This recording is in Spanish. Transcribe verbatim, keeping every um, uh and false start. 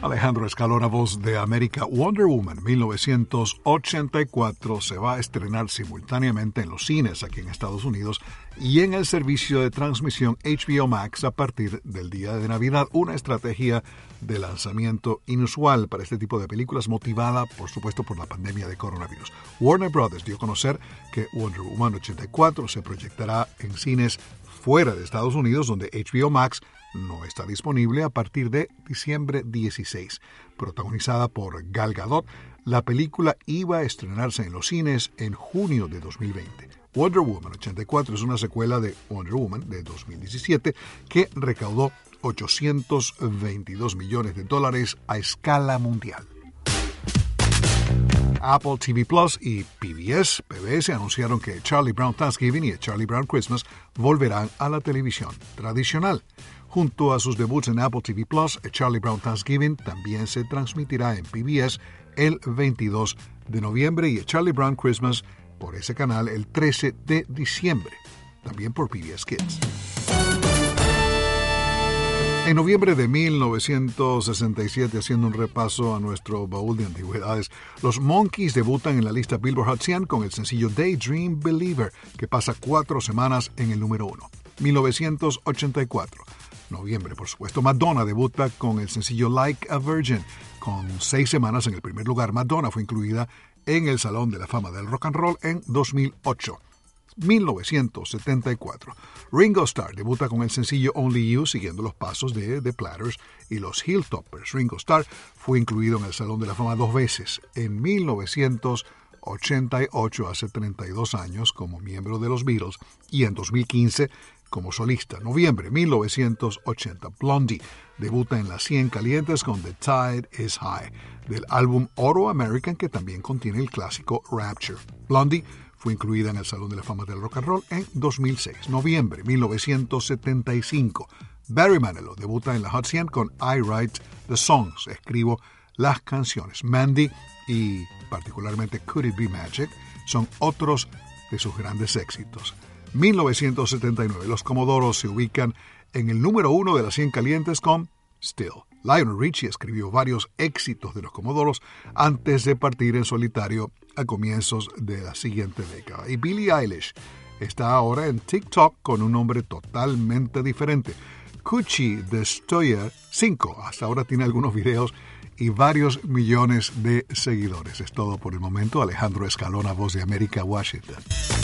Alejandro Escalona, voz de América. Wonder Woman mil novecientos ochenta y cuatro se va a estrenar simultáneamente en los cines aquí en Estados Unidos y en el servicio de transmisión H B O Max a partir del día de Navidad. Una estrategia de lanzamiento inusual para este tipo de películas, motivada, por supuesto, por la pandemia de coronavirus. Warner Brothers dio a conocer que Wonder Woman ochenta y cuatro se proyectará en cines fuera de Estados Unidos, donde H B O Max no está disponible a partir de diciembre dieciséis. Protagonizada por Gal Gadot, la película iba a estrenarse en los cines en junio de dos mil veinte. Wonder Woman ochenta y cuatro es una secuela de Wonder Woman de dos mil diecisiete que recaudó ochocientos veintidós millones de dólares a escala mundial. Apple T V Plus y P B S, P B S anunciaron que Charlie Brown Thanksgiving y Charlie Brown Christmas volverán a la televisión tradicional. Junto a sus debuts en Apple T V Plus, Charlie Brown Thanksgiving también se transmitirá en P B S el veintidós de noviembre y Charlie Brown Christmas por ese canal el trece de diciembre, también por P B S Kids. En noviembre de mil novecientos sesenta y siete, haciendo un repaso a nuestro baúl de antigüedades, los Monkees debutan en la lista Billboard Hot cien con el sencillo Daydream Believer, que pasa cuatro semanas en el número uno. mil novecientos ochenta y cuatro. Noviembre, por supuesto, Madonna debuta con el sencillo Like a Virgin. Con seis semanas en el primer lugar, Madonna fue incluida en el Salón de la Fama del Rock and Roll en dos mil ocho. mil novecientos setenta y cuatro. Ringo Starr debuta con el sencillo Only You, siguiendo los pasos de The Platters y los Hilltoppers. Ringo Starr fue incluido en el Salón de la Fama dos veces, en mil novecientos ochenta y ocho, hace treinta y dos años, como miembro de los Beatles, y en dos mil quince como solista. Noviembre mil novecientos ochenta. Blondie debuta en las cien calientes con The Tide is High, del álbum Auto American, que también contiene el clásico Rapture. Blondie fue incluida en el Salón de la Fama del Rock and Roll en dos mil seis. Noviembre mil novecientos setenta y cinco. Barry Manilow debuta en la Hot cien con I Write the Songs, escribo las canciones. Mandy y particularmente Could It Be Magic son otros de sus grandes éxitos. mil novecientos setenta y nueve. Los Comodoros se ubican en el número uno de las cien calientes con Still. Lionel Richie escribió varios éxitos de los Comodoros antes de partir en solitario a comienzos de la siguiente década. Y Billie Eilish está ahora en TikTok con un nombre totalmente diferente. Coochie Destroyer cinco. Hasta ahora tiene algunos videos y varios millones de seguidores. Es todo por el momento. Alejandro Escalona, voz de América, Washington.